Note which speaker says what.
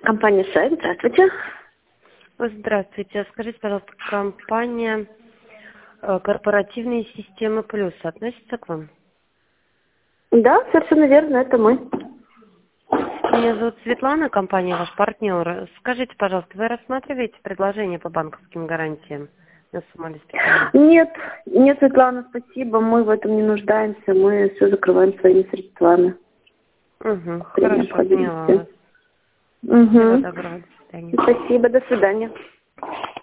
Speaker 1: Компания «Сайт», здравствуйте.
Speaker 2: Здравствуйте. Скажите, пожалуйста, компания «Корпоративные системы плюс» относится к вам?
Speaker 1: Да, совершенно верно, это мы.
Speaker 2: Меня зовут Светлана, компания «Ваш партнер». Скажите, пожалуйста, вы рассматриваете предложение по банковским гарантиям на сумму обеспечения?
Speaker 1: Нет, Светлана, спасибо, мы в этом не нуждаемся, мы все закрываем своими средствами
Speaker 2: Угу,
Speaker 1: при
Speaker 2: хорошо, поняла вас.
Speaker 1: необходимости.
Speaker 2: Всего
Speaker 1: Угу.
Speaker 2: доброго, до свидания.
Speaker 1: Спасибо, до свидания.